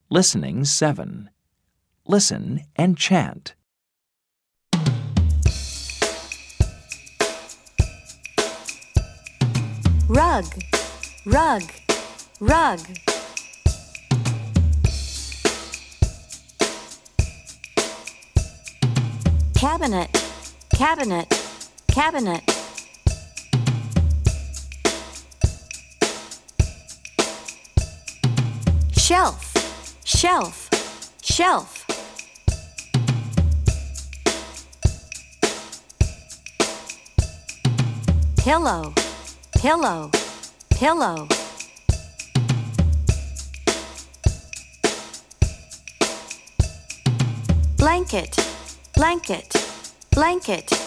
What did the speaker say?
Listening 7. Listen and chant. Rug, rug, rug. Cabinet, cabinet, cabinet. Shelf, shelf, shelf. Pillow, pillow, pillow. Blanket, blanket, blanket.